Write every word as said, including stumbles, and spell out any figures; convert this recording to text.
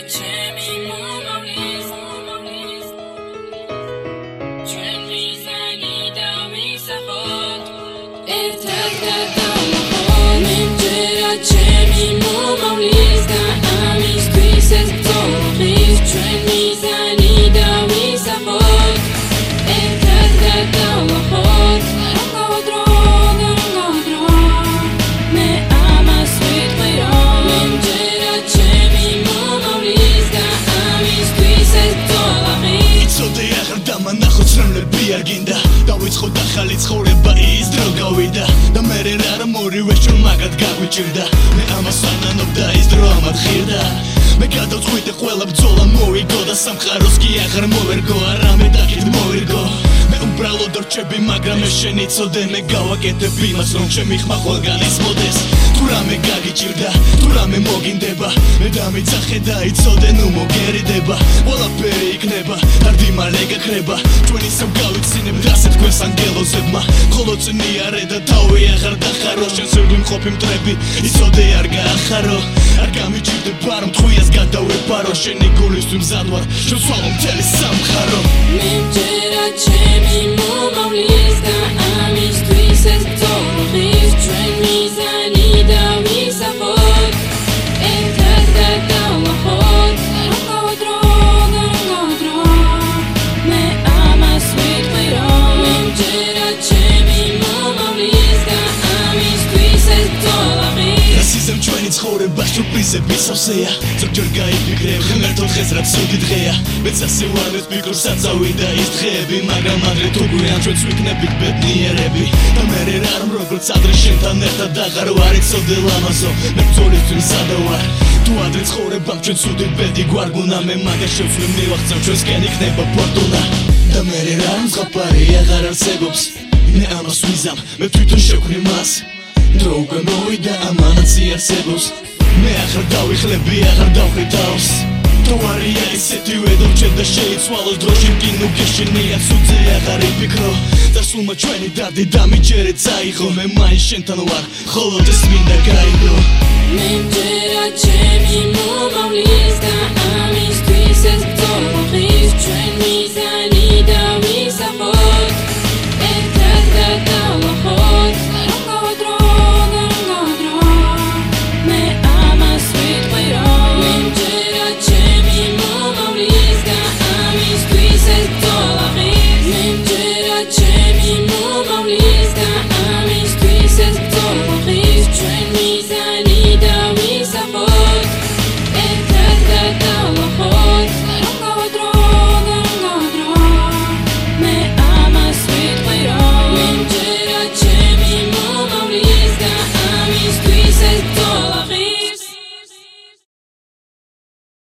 ჩემი მომავლის ჩვენ მიზანი დავისახოთ ერთად გადავმოყოთ მემჯერა ჩემი მომავლის და ამისთვის ეს ბრძოლის ჩვენ მიზანი დავისახოთ ერთად გადავმოყოთ არ გინდა დავიწყოთ ახალი ცხოვრება ის დრო გავიდა და მე რა მოვრივე ჩვენ მაგად გაგვიჭირდა მე ამას ვანანობ და ის დრო ამად ხირდა მე გადავწყვიტე ყველა ბრძოლა მოვიგო და სამყაროს კი აღარ მოვერგო არამედ აქეთ მოვირგო მე უბრალოდ რჩები მაგრამ მე შენიცოდე მე გავაკეთებ იმას რომ ჩემი ხმა ყველგან ისმოდეს თუ რამე გაგიჭირდა თუ რამე მოგინდება მე დამიცახე და იცოდე ნუ მოგერიდება ყველაფერი იქნება არდი მალე გაქრება ჩვენი სამ გავიცინებ რასე თქვენს ანგელოზებმა ხოლო წნიარე და თავი აღარ დახარო შენ ზურგი მყოფი მტრები იცოდე არ გაახარო არ გამიჭირდება რომ თქვიას გადავეპარო შენი გულისთვის მზად ვარ შევცვალო მთელი სამყარო მემჯერა ჩემი მომავლის და ამისთვის ეს ბრძოლის ჩვენ მიზანი დავისახოთ ერთად გადავმოყოთ ჩვენი ცხოვრება სურპრიზების სავსეა ზოგჯერ გაიფიქრებ ღმერთო დღეს რა ცუდი დღეა მეც ასე ვარ მე ვფიქრობ საწავი და ის დღეები მაგრამ ადრე თუ გვიან ჩვენც ვიქნებით ბედნიერები და მე რა რომ როგორც ადრე შენთან ერთად აღარ ვარ იცოდე ლამაზო მე ბრძოლისთვის სადა ვარ თუ ადრე ცხოვრებამ ჩვენ ცუდი ბედი გვარგუნა მე მაგას შევცვლი მივახცევ ჩვენსკენ იქნება ფორტუნა და მე რა რომ ზღაპარი აღარ არსებობს მე ამას ვიზამ მე თვითონ შევქმნი მას დრო უკვე მოვიდა ამანაც იარსებობს მე ახლა დავიხლები აღარ დავხრი თავს თუ არია ისეთივე დორჩენ და შეიცვალოს დროში კი ნუ გეშინია ცუძე აღარ იფიქრო და სულმა ჩვენი დარდი დამიჯერე წაიღო მე მაინც შენთან ვარ ხოლო ეს მინდა გაიგო მემჯერა ჩემი